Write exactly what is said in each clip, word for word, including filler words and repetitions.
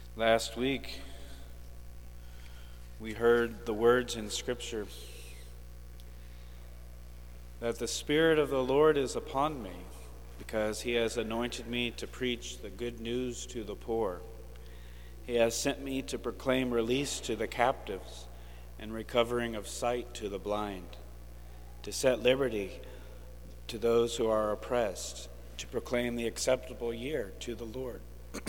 Last week, we heard the words in Scripture that the Spirit of the Lord is upon me because he has anointed me to preach the good news to the poor. He has sent me to proclaim release to the captives and recovering of sight to the blind, to set liberty to those who are oppressed, to proclaim the acceptable year to the Lord.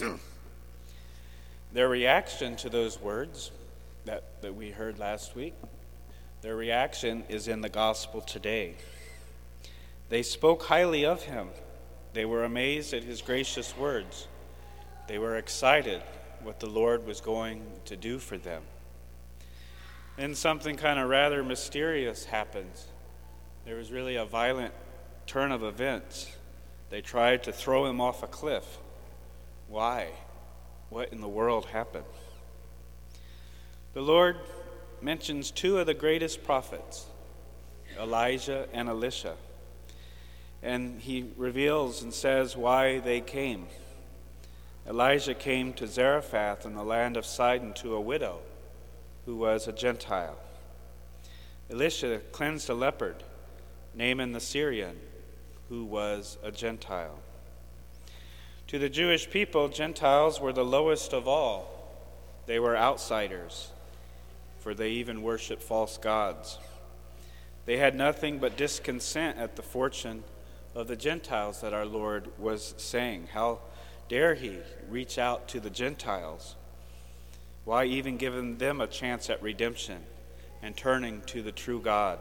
Their reaction to those words that, that we heard last week, their reaction is in the gospel today. They spoke highly of him. They were amazed at his gracious words. They were excited what the Lord was going to do for them. Then something kind of rather mysterious happens. There was really a violent turn of events. They tried to throw him off a cliff. Why? What in the world happened? The Lord mentions two of the greatest prophets, Elijah and Elisha. And he reveals and says why they came. Elijah came to Zarephath in the land of Sidon to a widow who was a Gentile. Elisha cleansed a leopard, Naaman the Syrian, who was a Gentile. To the Jewish people, Gentiles were the lowest of all. They were outsiders, for they even worshiped false gods. They had nothing but discontent at the fortune of the Gentiles that our Lord was saying. How dare he reach out to the Gentiles? Why even giving them a chance at redemption and turning to the true God?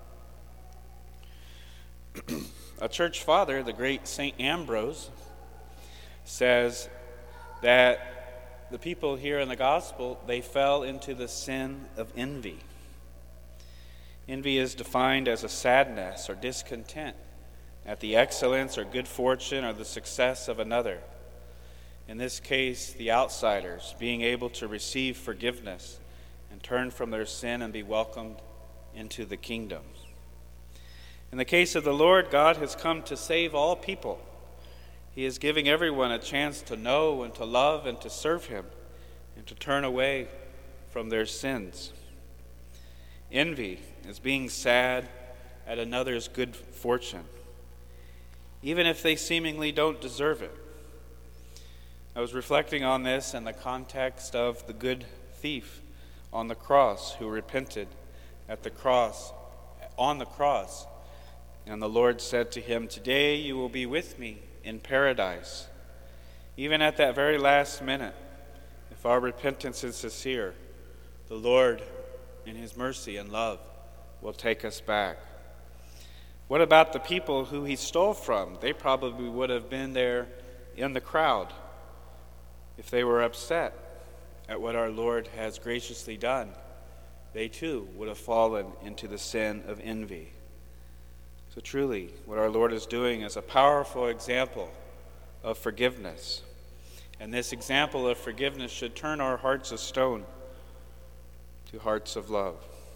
A church father, the great Saint Ambrose, says that the people here in the gospel, they fell into the sin of envy. Envy is defined as a sadness or discontent at the excellence or good fortune or the success of another. In this case, the outsiders being able to receive forgiveness and turn from their sin and be welcomed into the kingdom. In the case of the Lord, God has come to save all people. He is giving everyone a chance to know and to love and to serve him and to turn away from their sins. Envy is being sad at another's good fortune, even if they seemingly don't deserve it. I was reflecting on this in the context of the good thief on the cross who repented at the cross, on the cross, and the Lord said to him, "Today you will be with me in paradise." Even at that very last minute, if our repentance is sincere, the Lord, in his mercy and love, will take us back. What about the people who he stole from? They probably would have been there in the crowd if they were upset at what our Lord has graciously done. They too would have fallen into the sin of envy. So truly, what our Lord is doing is a powerful example of forgiveness. And this example of forgiveness should turn our hearts of stone to hearts of love.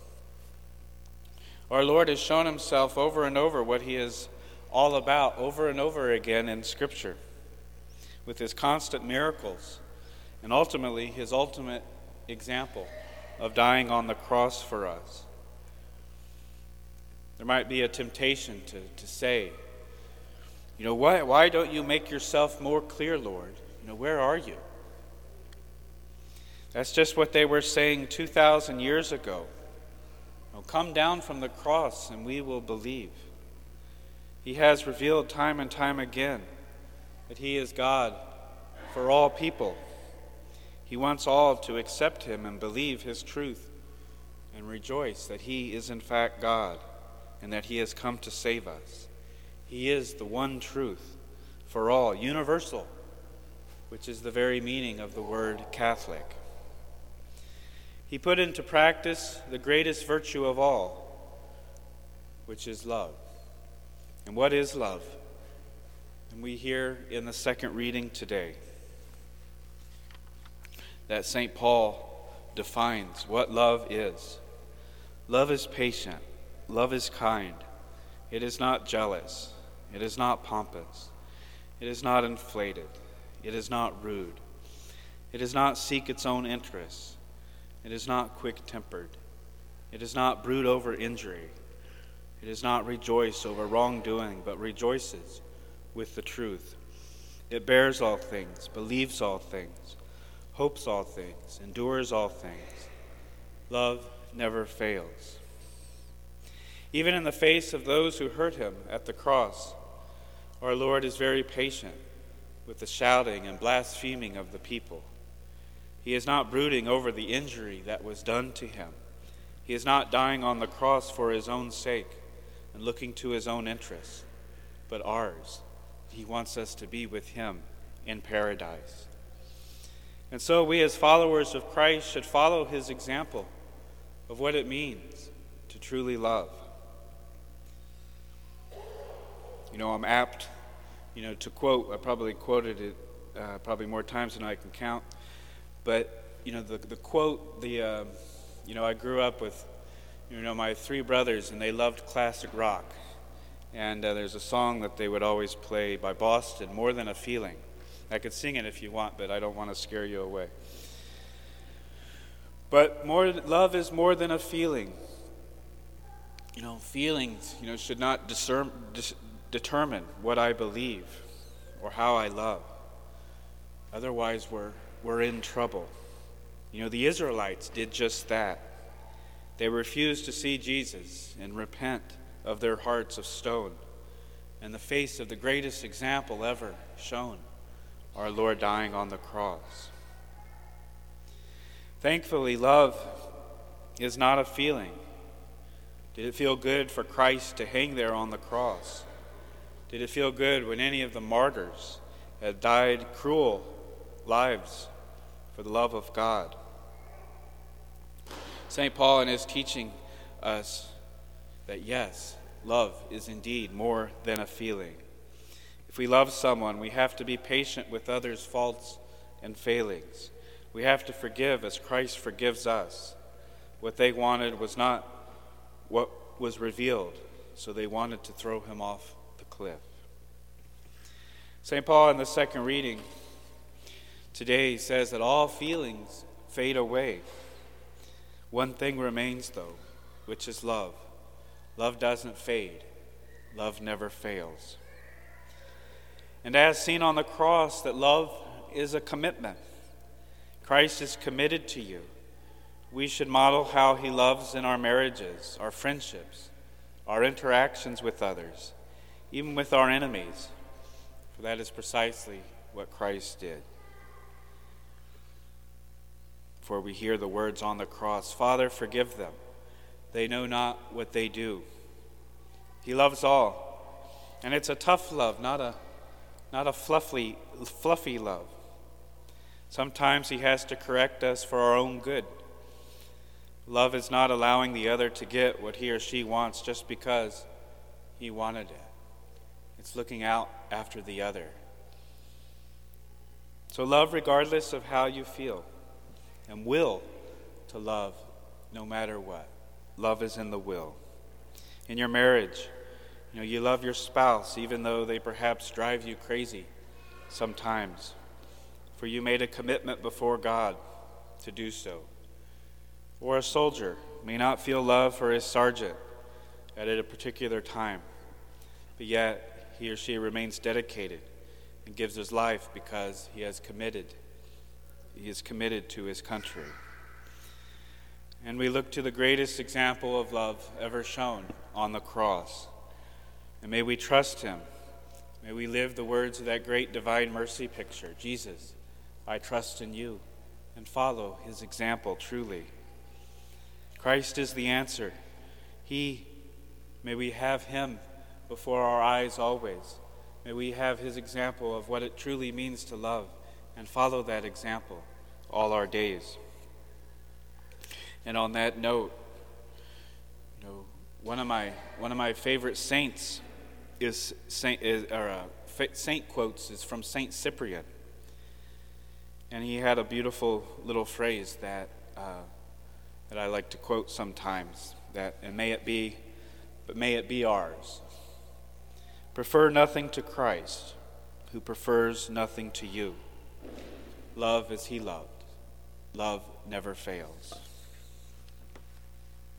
Our Lord has shown himself over and over what he is all about, over and over again in Scripture, with his constant miracles, and ultimately his ultimate example of dying on the cross for us. There might be a temptation to, to say, you know, why, why don't you make yourself more clear, Lord? You know, where are you? That's just what they were saying two thousand years ago. You know, come down from the cross and we will believe. He has revealed time and time again that he is God for all people. He wants all to accept him and believe his truth and rejoice that he is in fact God, and that he has come to save us. He is the one truth for all, universal, which is the very meaning of the word Catholic. He put into practice the greatest virtue of all, which is love. And what is love? And we hear in the second reading today that Saint Paul defines what love is. Love is patient. Love is kind. It is not jealous. It is not pompous. It is not inflated. It is not rude. It does not seek its own interests. It is not quick-tempered. It does not brood over injury. It does not rejoice over wrongdoing, but rejoices with the truth. It bears all things, believes all things, hopes all things, endures all things. Love never fails. Even in the face of those who hurt him at the cross, our Lord is very patient with the shouting and blaspheming of the people. He is not brooding over the injury that was done to him. He is not dying on the cross for his own sake and looking to his own interests, but ours. He wants us to be with him in paradise. And so we as followers of Christ should follow his example of what it means to truly love. You know, I'm apt, you know, to quote, I probably quoted it uh, probably more times than I can count, but, you know, the, the quote, the, uh, you know, I grew up with, you know, my three brothers, and they loved classic rock. And uh, there's a song that they would always play by Boston, More Than a Feeling. I could sing it if you want, but I don't want to scare you away. But more, love is more than a feeling. You know, feelings, you know, should not discern, dis, determine what I believe or how I love. Otherwise, we're, we're in trouble. You know, the Israelites did just that. They refused to see Jesus and repent of their hearts of stone in the face of the greatest example ever shown, our Lord dying on the cross. Thankfully, love is not a feeling. Did it feel good for Christ to hang there on the cross? Did it feel good when any of the martyrs had died cruel lives for the love of God? Saint Paul in his teaching us that yes, love is indeed more than a feeling. If we love someone, we have to be patient with others' faults and failings. We have to forgive as Christ forgives us. What they wanted was not what was revealed, so they wanted to throw him off the cliff. Saint Paul in the second reading today says that all feelings fade away. One thing remains, though, which is love. Love doesn't fade. Love never fails. And as seen on the cross, that love is a commitment. Christ is committed to you. We should model how he loves in our marriages, our friendships, our interactions with others, even with our enemies, for that is precisely what Christ did. For we hear the words on the cross, Father, forgive them. They know not what they do. He loves all. And it's a tough love, not a, not a fluffy, fluffy love. Sometimes he has to correct us for our own good. Love is not allowing the other to get what he or she wants just because he wanted it. It's looking out after the other. So love regardless of how you feel, and will to love no matter what. Love is in the will. In your marriage, you know, you love your spouse even though they perhaps drive you crazy sometimes, for you made a commitment before God to do so. Or a soldier may not feel love for his sergeant at a particular time, but yet he or she remains dedicated and gives his life because he has committed. He is committed to his country. And we look to the greatest example of love ever shown on the cross. And may we trust him. May we live the words of that great divine mercy picture, Jesus, I trust in you, and follow his example truly. Christ is the answer. He, may we have him before our eyes always. May we have his example of what it truly means to love and follow that example all our days. And on that note, you know, one of my one of my favorite saints is Saint is, or uh, saint quotes is from Saint Cyprian, and he had a beautiful little phrase that uh, that I like to quote sometimes. That and may it be, but may it be ours. Prefer nothing to Christ, who prefers nothing to you. Love as he loved. Love never fails.